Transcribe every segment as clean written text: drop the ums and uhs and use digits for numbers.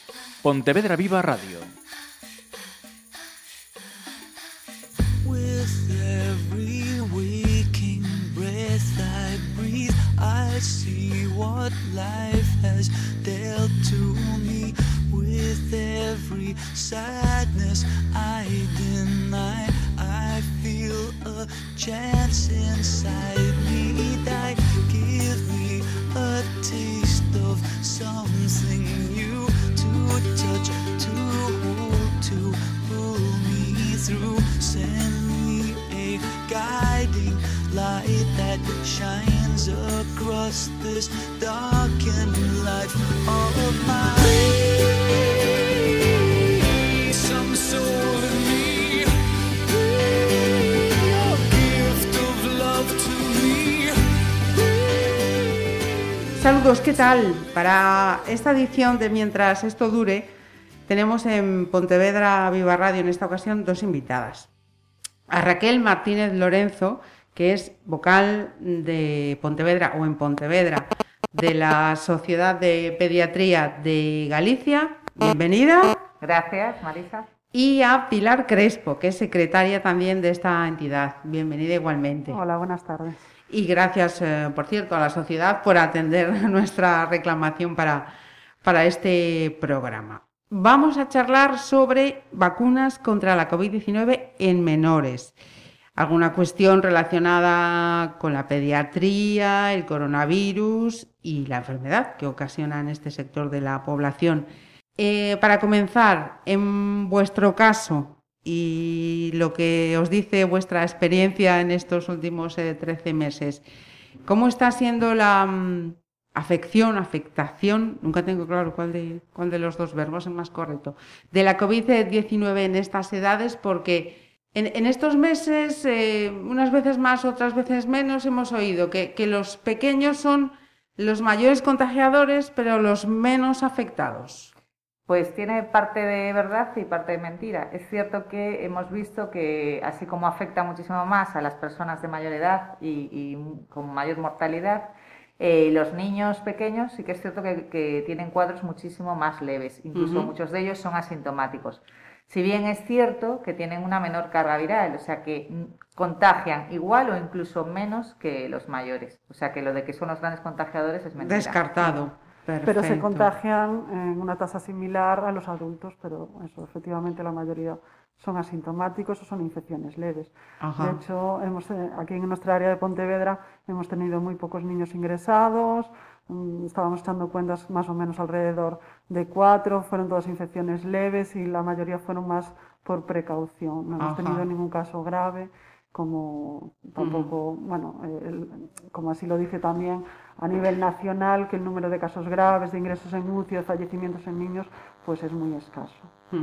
Pontevedra Viva Radio. With every waking breath I breathe, I see what life has dealt to me. With every sadness I deny, I feel a chance inside me that give me a taste of something new, to touch, to hold, to pull me through. Send me a guiding light that shines across this darkened life of mine. Some soul in me, a gift of love to me. Saludos, ¿qué tal? Para esta edición de Mientras esto dure, tenemos en Pontevedra Viva Radio en esta ocasión dos invitadas. A Raquel Martínez Lorenzo, que es vocal de Pontevedra o en Pontevedra de la Sociedad de Pediatría de Galicia. Bienvenida. Gracias, Marisa. Y a Pilar Crespo, que es secretaria también de esta entidad. Bienvenida igualmente. Hola, buenas tardes. Y gracias, por cierto, a la sociedad por atender nuestra reclamación para este programa. Vamos a charlar sobre vacunas contra la COVID-19 en menores. Alguna cuestión relacionada con la pediatría, el coronavirus y la enfermedad que ocasiona en este sector de la población. Para comenzar, en vuestro caso y lo que os dice vuestra experiencia en estos últimos 13 meses, ¿cómo está siendo la afectación, nunca tengo claro cuál de los dos verbos es más correcto, de la COVID-19 en estas edades? Porque en estos meses, unas veces más, otras veces menos, hemos oído que los pequeños son los mayores contagiadores, pero los menos afectados. Pues tiene parte de verdad y parte de mentira. Es cierto que hemos visto que, así como afecta muchísimo más a las personas de mayor edad y con mayor mortalidad, los niños pequeños sí que es cierto que tienen cuadros muchísimo más leves. Incluso muchos de ellos son asintomáticos. Si bien es cierto que tienen una menor carga viral, o sea que contagian igual o incluso menos que los mayores. O sea que lo de que son los grandes contagiadores es mentira. Descartado. Perfecto. Pero se contagian en una tasa similar a los adultos, pero eso, efectivamente la mayoría son asintomáticos o son infecciones leves. Ajá. De hecho, aquí en nuestra área de Pontevedra hemos tenido muy pocos niños ingresados, estábamos echando cuentas más o menos alrededor de 4, fueron todas infecciones leves y la mayoría fueron más por precaución. No hemos tenido ningún caso grave, como tampoco, como así lo dice también a nivel nacional, que el número de casos graves, de ingresos en UCI, de fallecimientos en niños, pues es muy escaso.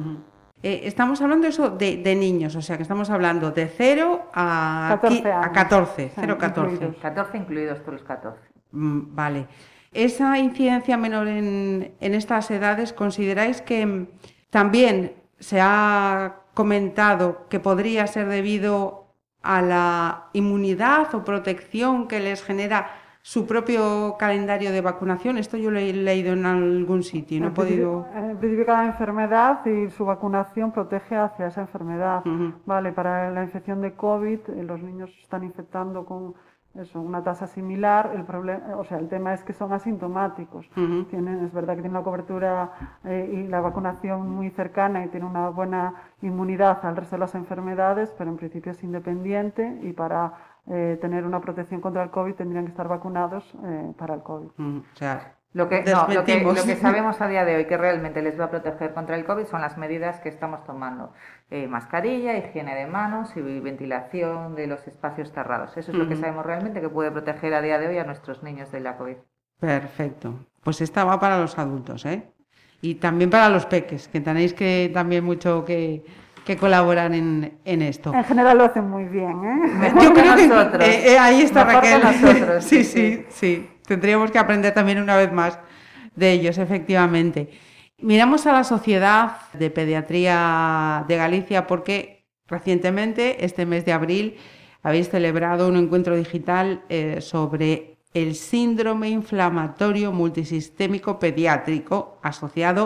Estamos hablando eso de niños, o sea que estamos hablando de 0 a 14. 0 a 14. 14 incluidos todos los 14. Vale. Esa incidencia menor en estas edades, ¿consideráis que también se ha comentado que podría ser debido a la inmunidad o protección que les genera su propio calendario de vacunación? Esto yo lo he leído en algún sitio y no he podido... En principio cada enfermedad y su vacunación protege hacia esa enfermedad. Vale, para la infección de COVID los niños están infectando con una tasa similar. El tema es que son asintomáticos. Es verdad que tienen la cobertura y la vacunación muy cercana y tienen una buena inmunidad al resto de las enfermedades, pero en principio es independiente y para tener una protección contra el COVID tendrían que estar vacunados para el COVID. O sea, lo que sabemos a día de hoy que realmente les va a proteger contra el COVID son las medidas que estamos tomando. Mascarilla, higiene de manos y ventilación de los espacios cerrados. Eso es lo que sabemos realmente que puede proteger a día de hoy a nuestros niños de la COVID. Perfecto. Pues esta va para los adultos, ¿eh? Y también para los peques, que tenéis que también mucho que colaboran en esto. En general lo hacen muy bien, ¿eh? Mejor que nosotros. Ahí está Mejor Raquel. Que nosotros. Sí. Tendríamos que aprender también una vez más de ellos, efectivamente. Miramos a la Sociedad de Pediatría de Galicia porque recientemente, este mes de abril, habéis celebrado un encuentro digital sobre el síndrome inflamatorio multisistémico pediátrico asociado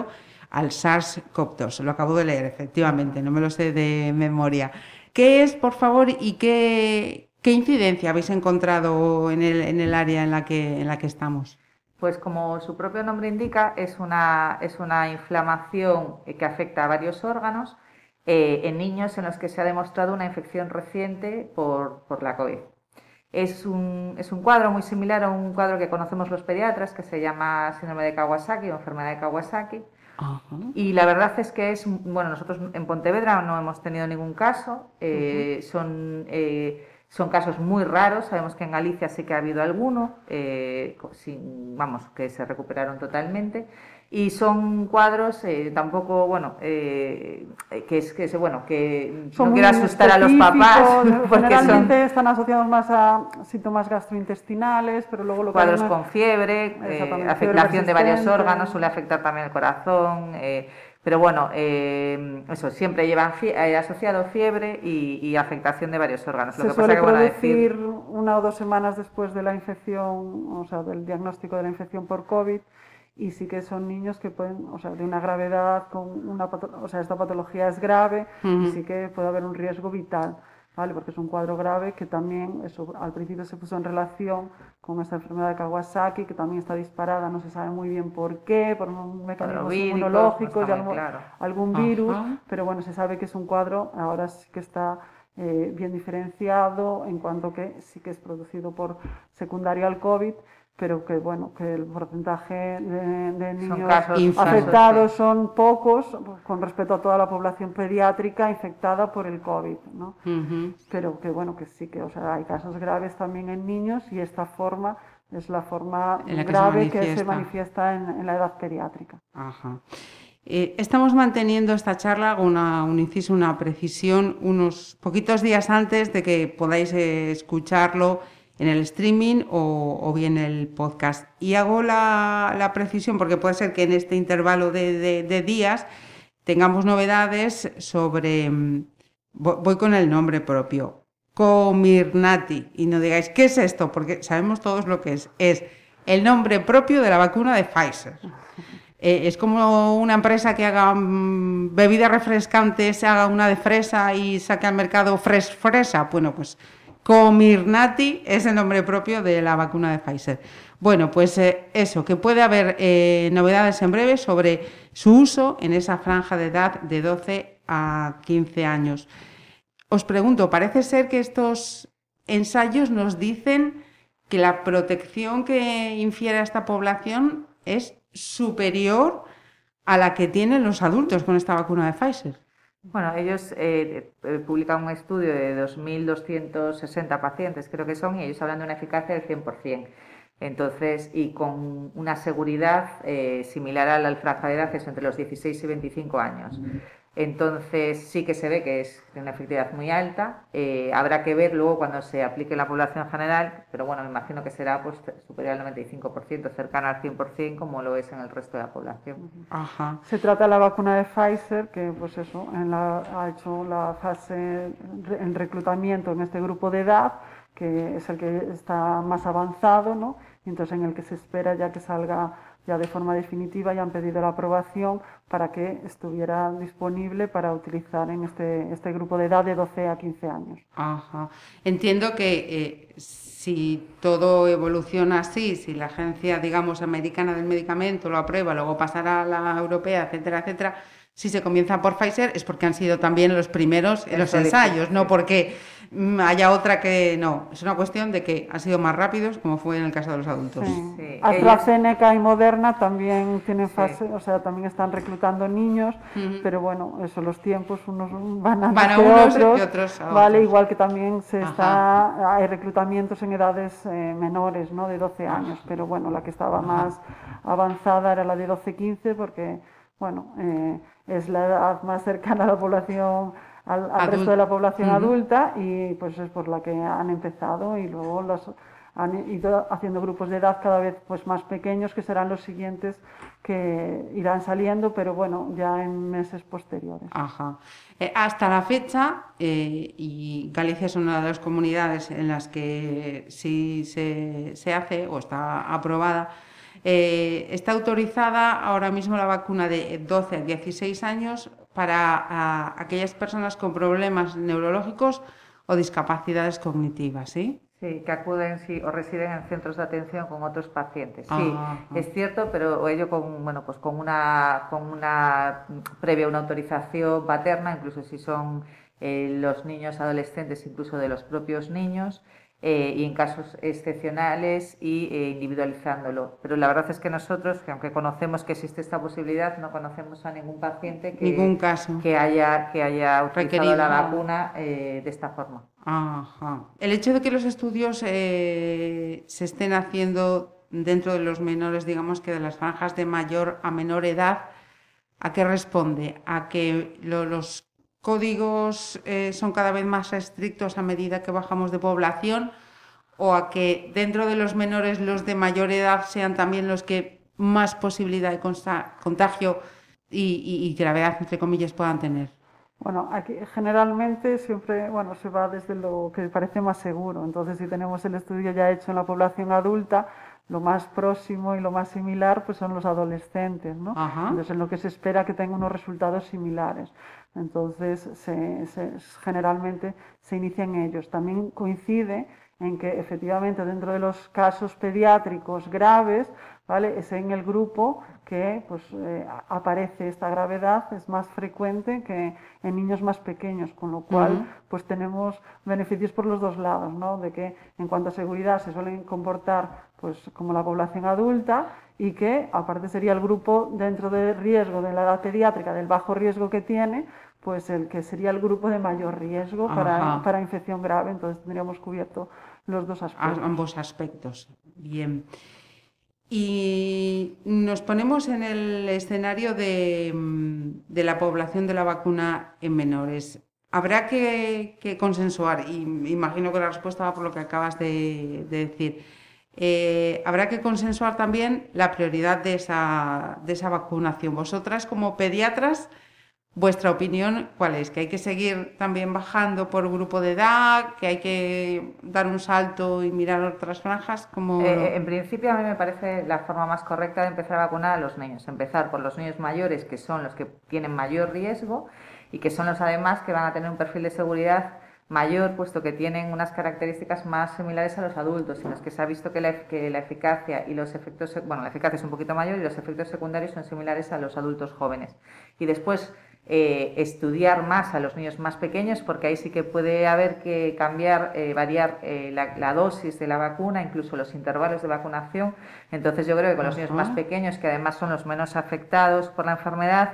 al SARS-CoV-2. Lo acabo de leer, efectivamente, no me lo sé de memoria. ¿Qué es, por favor, y qué incidencia habéis encontrado en el área en la que estamos? Pues como su propio nombre indica, es una inflamación que afecta a varios órganos en niños en los que se ha demostrado una infección reciente por la COVID. Es un cuadro muy similar a un cuadro que conocemos los pediatras, que se llama síndrome de Kawasaki o enfermedad de Kawasaki. Uh-huh. Y la verdad es que nosotros en Pontevedra no hemos tenido ningún caso, son casos muy raros. Sabemos que en Galicia sí que ha habido alguno, que se recuperaron totalmente. Y son cuadros tampoco, que no quiero asustar a los papás. Generalmente están asociados más a síntomas gastrointestinales, pero luego lo que cuadros con fiebre, afectación de varios órganos, suele afectar también el corazón. Pero bueno, eso siempre llevan asociado fiebre y afectación de varios órganos. Lo que pasa que producir 1 o 2 semanas después de la infección, o sea, del diagnóstico de la infección por COVID, y sí que son niños que pueden, o sea, de una gravedad esta patología es grave, y sí que puede haber un riesgo vital, ¿vale? Porque es un cuadro grave que también, al principio se puso en relación con esta enfermedad de Kawasaki, que también está disparada, no se sabe muy bien por qué, por un mecanismo inmunológico, algún virus, pero bueno, se sabe que es un cuadro, ahora sí que está bien diferenciado en cuanto que sí que es producido por secundario al COVID, pero que el porcentaje de niños afectados son pocos con respecto a toda la población pediátrica infectada por el COVID, ¿no? Uh-huh. Pero que sí que, hay casos graves también en niños, y esta forma es la forma grave que se manifiesta en la edad pediátrica. Ajá. Estamos manteniendo esta charla, un inciso, una precisión, unos poquitos días antes de que podáis escucharlo en el streaming o bien el podcast. Y hago la precisión porque puede ser que en este intervalo de días tengamos novedades sobre... Voy con el nombre propio. Comirnaty. Y no digáis, ¿qué es esto? Porque sabemos todos lo que es. Es el nombre propio de la vacuna de Pfizer. Es como una empresa que haga bebidas refrescantes, haga una de fresa y saque al mercado fresa. Bueno, pues... Comirnaty es el nombre propio de la vacuna de Pfizer. Bueno, pues eso, que puede haber novedades en breve sobre su uso en esa franja de edad de 12 a 15 años. Os pregunto, parece ser que estos ensayos nos dicen que la protección que infiere a esta población es superior a la que tienen los adultos con esta vacuna de Pfizer. Bueno, ellos publican un estudio de 2.260 pacientes, creo que son, y ellos hablan de una eficacia del 100%. Entonces, y con una seguridad similar a la franja de edad, entre los 16 y 25 años. Entonces, sí que se ve que es de una efectividad muy alta. Habrá que ver luego cuando se aplique en la población general, pero bueno, me imagino que será superior al 95%, cercano al 100%, como lo es en el resto de la población. Ajá. Se trata de la vacuna de Pfizer, que ha hecho la fase en reclutamiento en este grupo de edad, que es el que está más avanzado, ¿no? Y entonces en el que se espera ya que salga ya de forma definitiva, ya han pedido la aprobación para que estuviera disponible para utilizar en este grupo de edad de 12 a 15 años. Ajá. Entiendo que si todo evoluciona así, si la agencia, digamos, americana del medicamento lo aprueba, luego pasará a la europea, etcétera, etcétera, si se comienza por Pfizer es porque han sido también los primeros en los ensayos, no porque haya otra que no. Es una cuestión de que han sido más rápidos, como fue en el caso de los adultos. Sí. Sí. AstraZeneca y Moderna también tienen fase, también están reclutando niños, pero bueno, los tiempos unos van a unos otros, y otros a otros. Igual que también hay reclutamientos en edades menores, ¿no? De 12 años, pero bueno, la que estaba más avanzada era la de 12-15 porque, bueno, es la edad más cercana a la población, al resto de la población adulta, y pues es por la que han empezado, y luego han ido haciendo grupos de edad cada vez más pequeños, que serán los siguientes que irán saliendo, pero bueno, ya en meses posteriores. Ajá. Hasta la fecha, y Galicia es una de las comunidades en las que sí se hace o está aprobada, Está autorizada ahora mismo la vacuna de 12 a 16 años para aquellas personas con problemas neurológicos o discapacidades cognitivas, ¿sí? Sí, que acuden o residen en centros de atención con otros pacientes. Sí, Ajá. es cierto, pero ello con, bueno, pues con una previa una autorización paterna, incluso si son los niños adolescentes, incluso de los propios niños, y en casos excepcionales y individualizándolo. Pero la verdad es que nosotros, que aunque conocemos que existe esta posibilidad, no conocemos a ningún paciente Ningún caso que haya utilizado requerido la vacuna de esta forma. Ajá. El hecho de que los estudios se estén haciendo dentro de los menores, digamos que de las franjas de mayor a menor edad, ¿a qué responde? ¿A que los códigos son cada vez más estrictos a medida que bajamos de población? ¿O a que dentro de los menores los de mayor edad sean también los que más posibilidad de contagio y gravedad, entre comillas, puedan tener? Bueno, aquí generalmente siempre, bueno, se va desde lo que parece más seguro. Entonces, si tenemos el estudio ya hecho en la población adulta, lo más próximo y lo más similar pues son los adolescentes, ¿no? Ajá. Entonces, en lo que se espera que tengan unos resultados similares. Entonces, generalmente se inician ellos. También coincide en que efectivamente dentro de los casos pediátricos graves, ¿vale?, es en el grupo que pues, aparece esta gravedad, es más frecuente que en niños más pequeños, con lo cual pues tenemos beneficios por los dos lados, ¿no? De que en cuanto a seguridad se suelen comportar pues como la población adulta y que aparte sería el grupo dentro del riesgo de la edad pediátrica, del bajo riesgo que tiene, pues el que sería el grupo de mayor riesgo para infección grave. Entonces tendríamos cubierto los dos aspectos. Ambos aspectos. Bien. Y nos ponemos en el escenario de la población de la vacuna en menores. Habrá que consensuar, y imagino que la respuesta va por lo que acabas de decir. Habrá que consensuar también la prioridad de esa vacunación. Vosotras, como pediatras, ¿vuestra opinión cuál es? ¿Que hay que seguir también bajando por grupo de edad? ¿Que hay que dar un salto y mirar otras franjas? En principio, a mí me parece la forma más correcta de empezar a vacunar a los niños. Empezar por los niños mayores, que son los que tienen mayor riesgo y que son los además que van a tener un perfil de seguridad mayor, puesto que tienen unas características más similares a los adultos, en los que se ha visto que la eficacia y los efectos, bueno, la eficacia es un poquito mayor y los efectos secundarios son similares a los adultos jóvenes. Y después estudiar más a los niños más pequeños, porque ahí sí que puede haber que variar la dosis de la vacuna, incluso los intervalos de vacunación. Entonces yo creo que con los niños más pequeños, que además son los menos afectados por la enfermedad,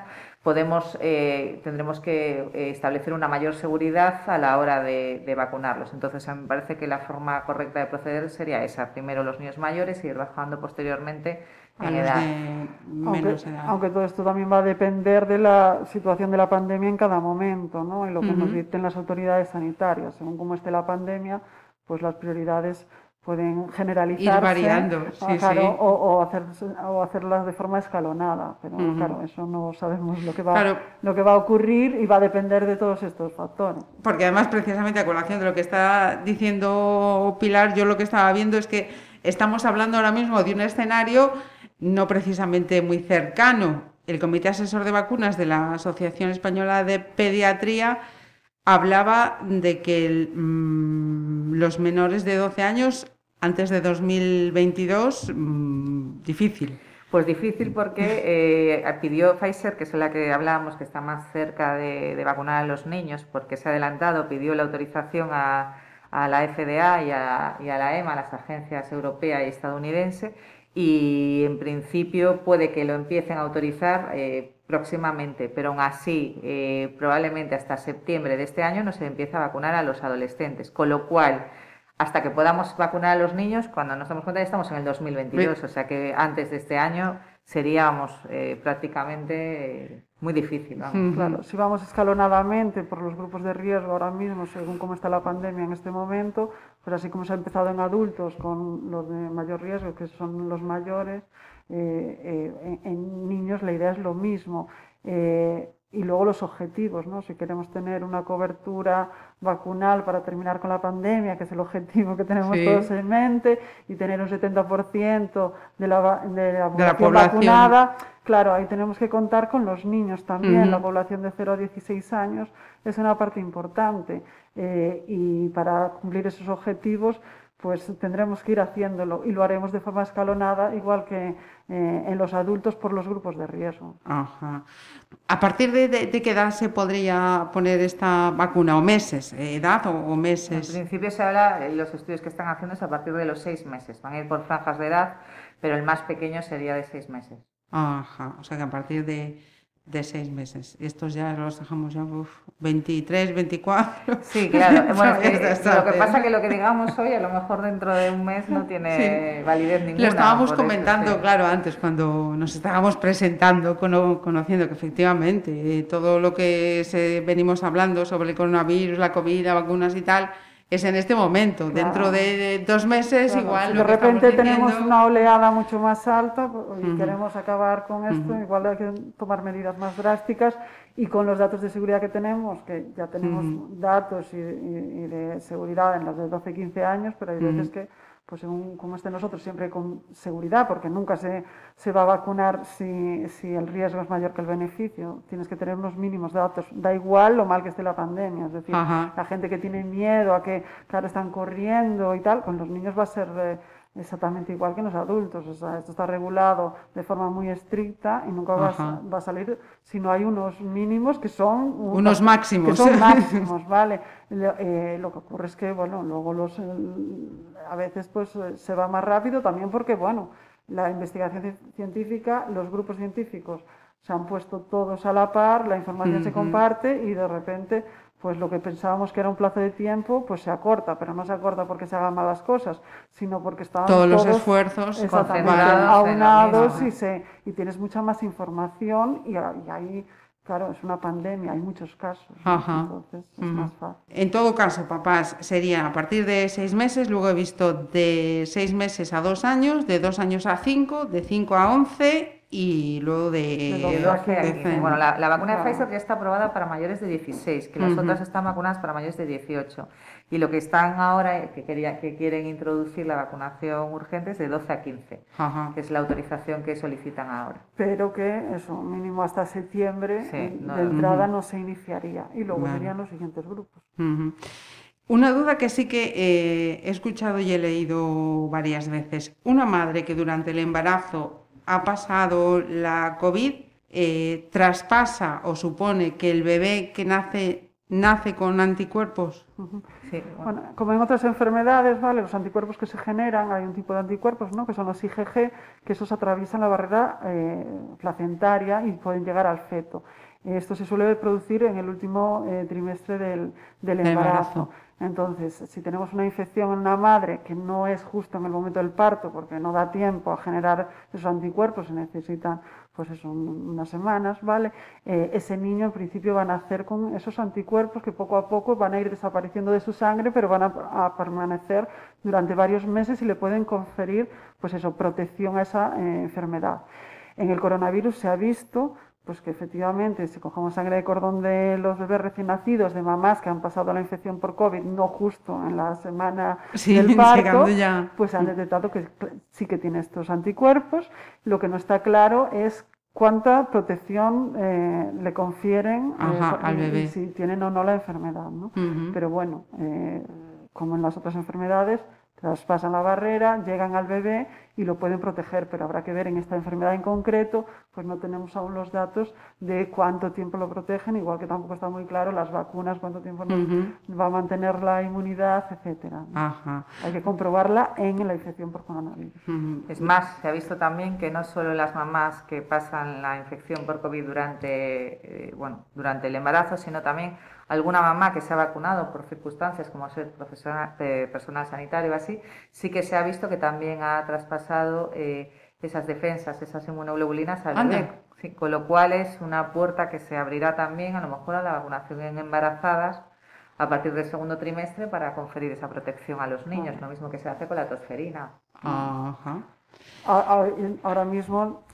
tendremos que establecer una mayor seguridad a la hora de vacunarlos. Entonces, a mí me parece que la forma correcta de proceder sería esa: primero los niños mayores y ir bajando posteriormente en edad. Aunque todo esto también va a depender de la situación de la pandemia en cada momento, ¿no? Y lo que nos dicten las autoridades sanitarias. Según cómo esté la pandemia, pues las prioridades pueden generalizarse, ir variando, claro, sí. O hacerlas de forma escalonada, pero claro, eso no sabemos lo que va a ocurrir y va a depender de todos estos factores. Porque además, precisamente a colación de lo que está diciendo Pilar, yo lo que estaba viendo es que estamos hablando ahora mismo de un escenario no precisamente muy cercano. El Comité Asesor de Vacunas de la Asociación Española de Pediatría hablaba de que los menores de 12 años antes de 2022, difícil. Pues difícil porque pidió Pfizer, que es la que hablábamos, que está más cerca de vacunar a los niños, porque se ha adelantado, pidió la autorización a la FDA y a la EMA, las agencias europea y estadounidense, y en principio puede que lo empiecen a autorizar próximamente, pero aún así probablemente hasta septiembre de este año no se empieza a vacunar a los adolescentes, con lo cual hasta que podamos vacunar a los niños, cuando nos damos cuenta ya estamos en el 2022, o sea que antes de este año sería prácticamente muy difícil. Claro, si vamos escalonadamente por los grupos de riesgo ahora mismo, según cómo está la pandemia en este momento, pues así como se ha empezado en adultos con los de mayor riesgo, que son los mayores, en niños la idea es lo mismo. Y luego los objetivos, ¿no? Si queremos tener una cobertura vacunal para terminar con la pandemia, que es el objetivo que tenemos todos en mente, y tener un 70% de la población vacunada, claro, ahí tenemos que contar con los niños también. La población de 0 a 16 años es una parte importante, y para cumplir esos objetivos pues tendremos que ir haciéndolo, y lo haremos de forma escalonada, igual que en los adultos, por los grupos de riesgo. Ajá. ¿A partir de qué edad se podría poner esta vacuna? ¿O meses? ¿Edad o meses? En principio se habla, los estudios que están haciendo es a partir de los 6 meses. Van a ir por franjas de edad, pero el más pequeño sería de 6 meses. Ajá, o sea que a partir de 6 meses. Estos ya los dejamos ya 23, 24. Sí, claro. Bueno, lo que pasa es que lo que digamos hoy, a lo mejor dentro de un mes no tiene validez ninguna. Lo estábamos comentando, claro, antes, cuando nos estábamos presentando, conociendo que efectivamente todo lo que venimos hablando sobre el coronavirus, la COVID, las vacunas y tal, es en este momento. Claro. Dentro de 2 meses, igual. Si de repente tenemos una oleada mucho más alta y queremos acabar con esto, igual hay que tomar medidas más drásticas, y con los datos de seguridad que tenemos, que ya tenemos datos y de seguridad en los de 12-15 años, pero hay veces que, pues según como esté nosotros, siempre con seguridad, porque nunca se va a vacunar si el riesgo es mayor que el beneficio. Tienes que tener unos mínimos datos. Da igual lo mal que esté la pandemia, es decir, la gente que tiene miedo a que, claro, están corriendo y tal, con los niños va a ser exactamente igual que en los adultos. O sea, esto está regulado de forma muy estricta y nunca va a salir si no hay unos mínimos que son... unos máximos. Que son máximos, ¿vale? Lo que ocurre es que, bueno, luego a veces pues se va más rápido también porque, bueno, la investigación científica, los grupos científicos se han puesto todos a la par, la información se comparte y de repente pues lo que pensábamos que era un plazo de tiempo pues se acorta, pero no se acorta porque se hagan malas cosas, sino porque estaban todos los esfuerzos aunados y tienes mucha más información y ahí, claro, es una pandemia, hay muchos casos, entonces es más fácil. En todo caso, papás, sería a partir de 6 meses, luego he visto de 6 meses a 2 años, de 2 años a 5, de 5 a 11 y luego de 12 a 15. Bueno, la vacuna de Pfizer ya está aprobada para mayores de 16, que las otras están vacunadas para mayores de 18. Y lo que están ahora, que quieren introducir la vacunación urgente, es de 12 a 15, que es la autorización que solicitan ahora. Pero que eso, mínimo hasta septiembre, de entrada no se iniciaría. Y luego serían los siguientes grupos. Una duda que sí que he escuchado y he leído varias veces. Una madre que durante el embarazo ha pasado la COVID, traspasa o supone que el bebé que nace con anticuerpos. Sí, bueno, como en otras enfermedades, ¿vale? Los anticuerpos que se generan, hay un tipo de anticuerpos, ¿no? Que son los IgG, que esos atraviesan la barrera placentaria y pueden llegar al feto. Esto se suele producir en el último trimestre del embarazo. Entonces, si tenemos una infección en una madre que no es justo en el momento del parto, porque no da tiempo a generar esos anticuerpos, se necesitan pues eso, unas semanas, ¿vale? Ese niño en principio va a nacer con esos anticuerpos que poco a poco van a ir desapareciendo de su sangre, pero van a permanecer durante varios meses y le pueden conferir pues eso, protección a esa enfermedad. En el coronavirus se ha visto pues que efectivamente, si cogemos sangre de cordón de los bebés recién nacidos, de mamás que han pasado la infección por COVID, no justo en la semana del parto, pues han detectado que sí que tiene estos anticuerpos. Lo que no está claro es cuánta protección le confieren al bebé, y si tienen o no la enfermedad, ¿no? Pero bueno, como en las otras enfermedades, traspasan la barrera, llegan al bebé y lo pueden proteger, pero habrá que ver en esta enfermedad en concreto, pues no tenemos aún los datos de cuánto tiempo lo protegen, igual que tampoco está muy claro las vacunas, cuánto tiempo nos va a mantener la inmunidad, etcétera, ¿no? Hay que comprobarla en la infección por coronavirus. Es más, se ha visto también que no solo las mamás que pasan la infección por COVID durante el embarazo, sino también alguna mamá que se ha vacunado por circunstancias como ser personal sanitario o así, sí que se ha visto que también ha traspasado esas defensas, esas inmunoglobulinas al bebé. Sí, con lo cual es una puerta que se abrirá también a lo mejor a la vacunación en embarazadas a partir del segundo trimestre para conferir esa protección a los niños, lo mismo que se hace con la tosferina. Ahora mismo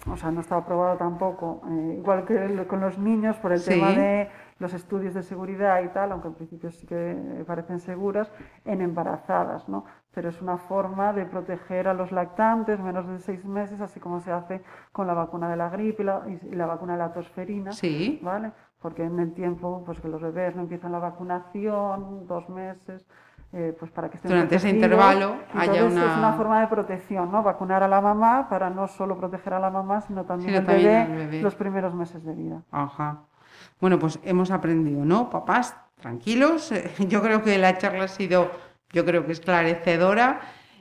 o sea, no estaba aprobado tampoco, igual que con los niños, por el Sí. tema de los estudios de seguridad y tal, aunque en principio sí que parecen seguras, en embarazadas, ¿no? Pero es una forma de proteger a los lactantes menos de 6 meses, así como se hace con la vacuna de la gripe y la vacuna de la tosferina, Sí. ¿vale? Porque en el tiempo, pues que los bebés no empiezan la vacunación, 2 meses, pues para que estén Durante ese protegidos. intervalo haya Entonces, una... es una forma de protección, ¿no? Vacunar a la mamá para no solo proteger a la mamá, sino también, Sino al, también bebé, al bebé. los primeros meses de vida. Ajá. Bueno, pues hemos aprendido, ¿no? Papás, tranquilos. Yo creo que la charla ha sido, yo creo que esclarecedora.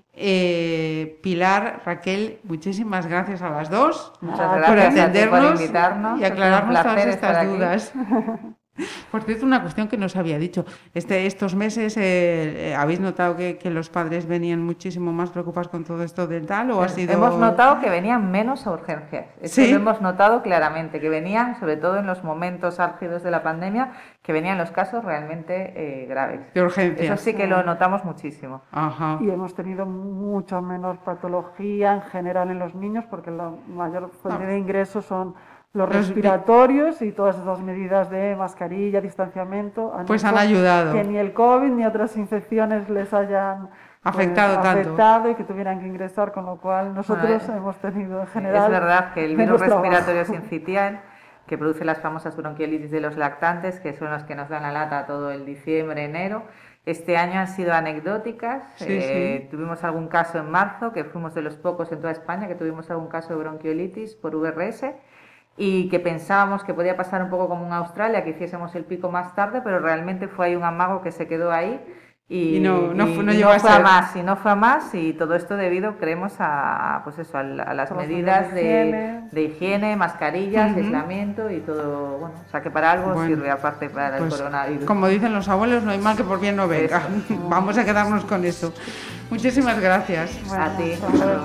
Pilar, Raquel, muchísimas gracias a las dos Muchas por gracias a ti por atendernos invitarnos. y Ha sido un aclararnos todas placer estar estas aquí. dudas. Por cierto, una cuestión que nos había dicho. Estos meses, ¿habéis notado que los padres venían muchísimo más preocupados con todo esto del tal? ¿O ha sido... Hemos notado que venían menos a urgencias. Esto ¿Sí? lo hemos notado claramente, que venían, sobre todo en los momentos álgidos de la pandemia, que venían los casos realmente graves. de urgencias? Eso sí que lo notamos muchísimo. Ajá. Y hemos tenido mucha menor patología en general en los niños, porque la mayor fuente de ingresos son los respiratorios, y todas esas medidas de mascarilla, distanciamiento, Pues hecho han ayudado. que ni el COVID ni otras infecciones les hayan Afectado tanto. afectado y que tuvieran que ingresar, con lo cual nosotros Bueno, hemos tenido en general Es verdad que el menos virus respiratorio trabajo. sincitial, que produce las famosas bronquiolitis de los lactantes, que son las que nos dan la lata todo el diciembre, enero, este año han sido anecdóticas. Sí. Tuvimos algún caso en marzo, que fuimos de los pocos en toda España que tuvimos algún caso de bronquiolitis por VRS, y que pensábamos que podía pasar un poco como en Australia, que hiciésemos el pico más tarde, pero realmente fue ahí un amago que se quedó ahí Y no y llegó a fue a ser. más, y no fue a más, y todo esto debido, creemos, a pues eso, a las Por las medidas medidas de higiene, mascarillas, Ujú. aislamiento y todo, bueno, o sea que para algo Bueno, sirve, aparte para el Pues, coronavirus. como dicen los abuelos, no hay mal que por bien no venga. Eso. Vamos a quedarnos con eso. Muchísimas gracias. Bueno, A ti. hasta luego.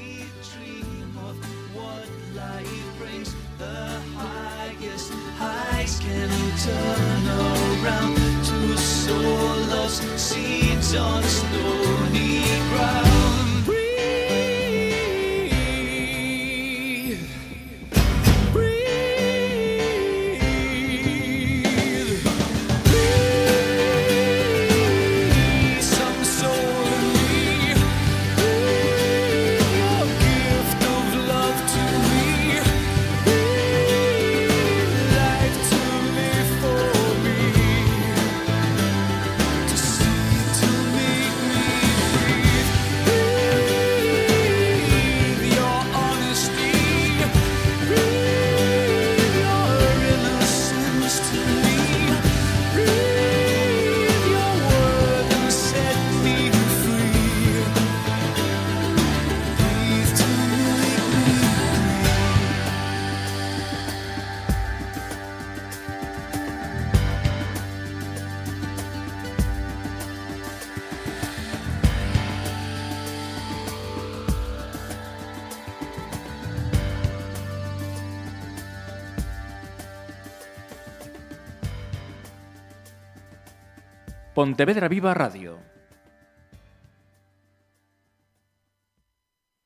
Highs can turn around to sow lost seeds on stony ground. Breathe, breathe, breathe some soul in me. Breathe your gift of love to me. Life to live for me, to see, to make me breathe your honesty, breathe your innocence to me, breathe your word and set me free, breathe to make me Pontevedra Viva Radio.